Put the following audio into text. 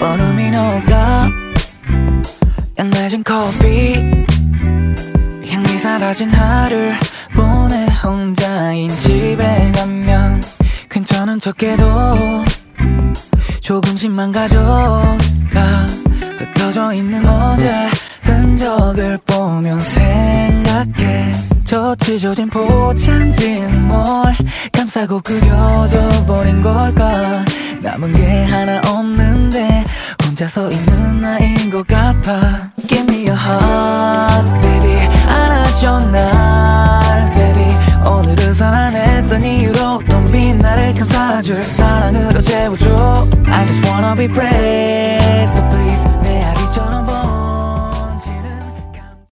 얼음이 녹아 양맺은 커피 향기 사라진 하루를 보내 혼자인 집에 가면 괜찮은 척해도 조금씩만 가져가 흩어져 있는 어제 흔적을 보면 생각해 저 찢어진 포장지는 뭘 감싸고 그려져 버린 걸까 남은 게 하나 없는데 혼자 서 있는 나인 것 같아 Give me your heart baby 안아줘 날 baby 오늘은 살아냈던 이유로 텅 빈 나를 감싸줄 사랑으로 채워줘 I just wanna be brave